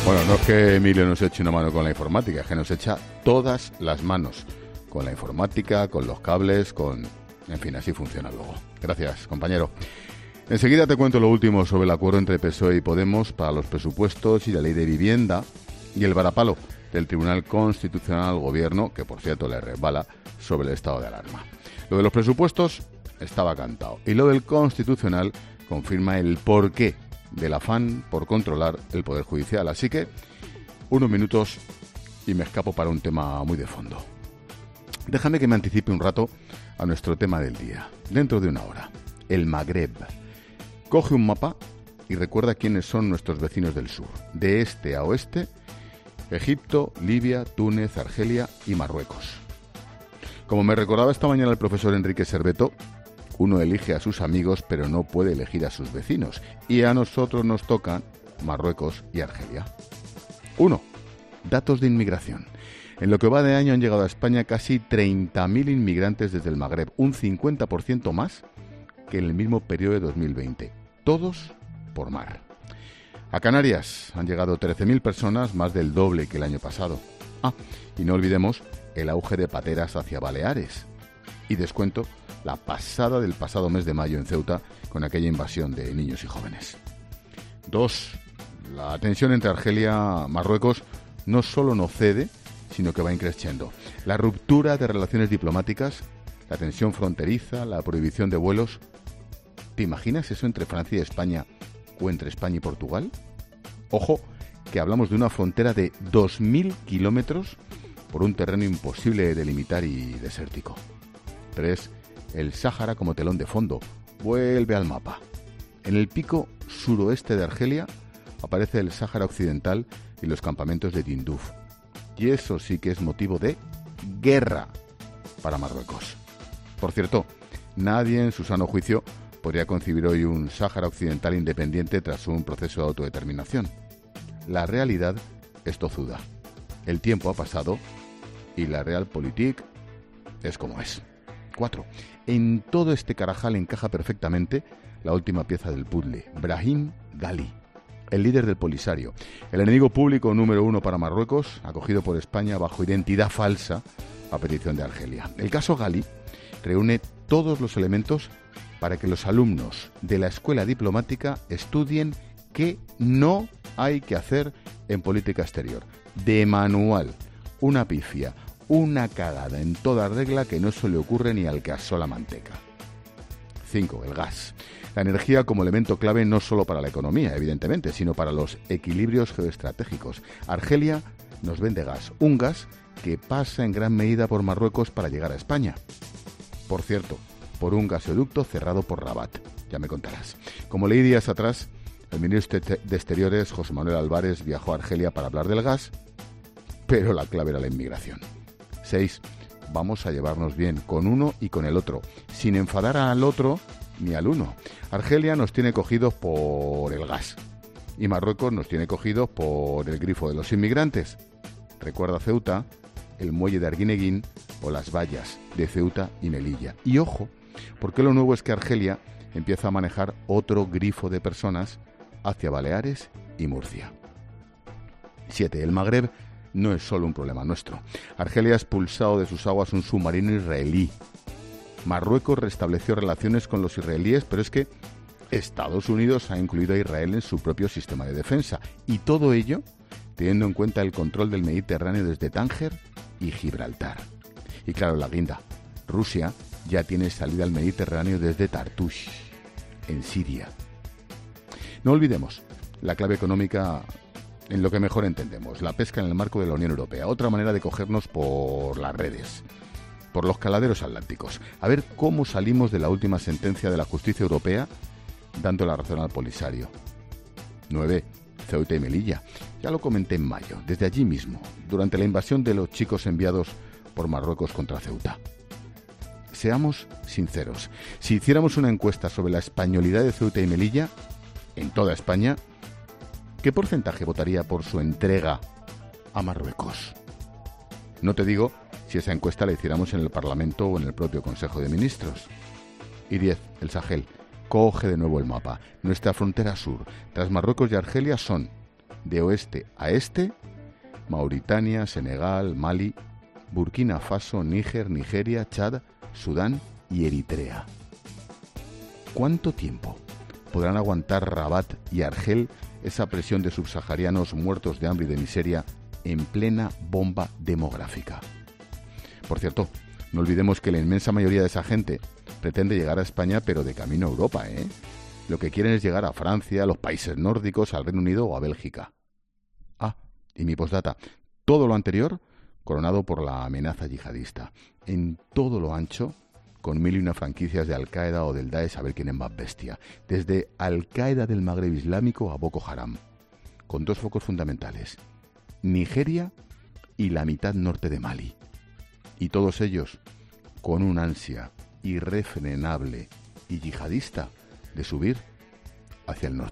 Bueno, no es que Emilio nos eche una mano con la informática, es que nos echa todas las manos con la informática, con los cables, con... En fin, así funciona luego. Gracias, compañero. Enseguida te cuento lo último sobre el acuerdo entre PSOE y Podemos para los presupuestos y la ley de vivienda y el varapalo del Tribunal Constitucional al Gobierno, que por cierto le resbala, sobre el estado de alarma. Lo de los presupuestos estaba cantado y lo del Constitucional confirma el porqué del afán por controlar el Poder Judicial. Así que, unos minutos y me escapo para un tema muy de fondo. Déjame que me anticipe un rato a nuestro tema del día. Dentro de una hora, el Magreb. Coge un mapa y recuerda quiénes son nuestros vecinos del sur. De este a oeste, Egipto, Libia, Túnez, Argelia y Marruecos. Como me recordaba esta mañana el profesor Enrique Serveto, uno elige a sus amigos, pero no puede elegir a sus vecinos. Y a nosotros nos tocan Marruecos y Argelia. 1. Datos de inmigración. En lo que va de año han llegado a España casi 30.000 inmigrantes desde el Magreb, un 50% más que en el mismo periodo de 2020. Todos por mar. A Canarias han llegado 13.000 personas, más del doble que el año pasado. Y no olvidemos el auge de pateras hacia Baleares. Y descuento la pasada del pasado mes de mayo en Ceuta con aquella invasión de niños y jóvenes. 2. La tensión entre Argelia y Marruecos no solo no cede, sino que va increciendo. La ruptura de relaciones diplomáticas, la tensión fronteriza, la prohibición de vuelos. ¿Te imaginas eso entre Francia y España o entre España y Portugal? Ojo, que hablamos de una frontera de 2.000 kilómetros por un terreno imposible de delimitar y desértico. 3. El Sáhara como telón de fondo. Vuelve al mapa. En el pico suroeste de Argelia aparece el Sáhara Occidental y los campamentos de Tinduf. Y eso sí que es motivo de guerra para Marruecos. Por cierto, nadie en su sano juicio podría concebir hoy un Sáhara Occidental independiente tras un proceso de autodeterminación. La realidad es tozuda. El tiempo ha pasado y la Realpolitik es como es. 4. En todo este carajal encaja perfectamente la última pieza del puzzle, Brahim Ghali, el líder del Polisario, el enemigo público número 1 para Marruecos, acogido por España bajo identidad falsa a petición de Argelia. El caso Ghali reúne todos los elementos para que los alumnos de la escuela diplomática estudien qué no hay que hacer en política exterior. De manual, una pifia, una cagada en toda regla que no se le ocurre ni al que asó la manteca. 5. El gas. La energía como elemento clave no solo para la economía, evidentemente, sino para los equilibrios geoestratégicos. Argelia nos vende gas, un gas que pasa en gran medida por Marruecos para llegar a España. Por cierto, por un gasoducto cerrado por Rabat, ya me contarás. Como leí días atrás, el ministro de Exteriores, José Manuel Álvarez, viajó a Argelia para hablar del gas, pero la clave era la inmigración. 6. Vamos a llevarnos bien con uno y con el otro, sin enfadar al otro ni al uno. Argelia nos tiene cogidos por el gas y Marruecos nos tiene cogidos por el grifo de los inmigrantes. Recuerda Ceuta, el muelle de Arguineguín o las vallas de Ceuta y Melilla. Y ojo, porque lo nuevo es que Argelia empieza a manejar otro grifo de personas hacia Baleares y Murcia. 7. El Magreb no es solo un problema nuestro. Argelia ha expulsado de sus aguas un submarino israelí. Marruecos restableció relaciones con los israelíes, pero es que Estados Unidos ha incluido a Israel en su propio sistema de defensa. Y todo ello teniendo en cuenta el control del Mediterráneo desde Tánger y Gibraltar. Y claro, la guinda. Rusia ya tiene salida al Mediterráneo desde Tartush, en Siria. No olvidemos la clave económica en lo que mejor entendemos, la pesca en el marco de la Unión Europea. Otra manera de cogernos por las redes, por los caladeros atlánticos. A ver cómo salimos de la última sentencia de la justicia europea, dando la razón al Polisario. 9. Ceuta y Melilla. Ya lo comenté en mayo, desde allí mismo, durante la invasión de los chicos enviados por Marruecos contra Ceuta. Seamos sinceros, si hiciéramos una encuesta sobre la españolidad de Ceuta y Melilla, en toda España, ¿qué porcentaje votaría por su entrega a Marruecos? No te digo si esa encuesta la hiciéramos en el Parlamento o en el propio Consejo de Ministros. Y 10. El Sahel. Coge de nuevo el mapa. Nuestra frontera sur, tras Marruecos y Argelia, son de oeste a este, Mauritania, Senegal, Mali, Burkina Faso, Níger, Nigeria, Chad, Sudán y Eritrea. ¿Cuánto tiempo podrán aguantar Rabat y Argel esa presión de subsaharianos muertos de hambre y de miseria en plena bomba demográfica? Por cierto, no olvidemos que la inmensa mayoría de esa gente pretende llegar a España, pero de camino a Europa, ¿eh? Lo que quieren es llegar a Francia, a los países nórdicos, al Reino Unido o a Bélgica. Ah, y mi postdata. Todo lo anterior coronado por la amenaza yihadista. En todo lo ancho, con 1001 franquicias de Al-Qaeda o del Daesh, a ver quién es más bestia. Desde Al-Qaeda del Magreb Islámico a Boko Haram. Con dos focos fundamentales. Nigeria y la mitad norte de Mali. Y todos ellos con un ansia irrefrenable y yihadista de subir hacia el norte.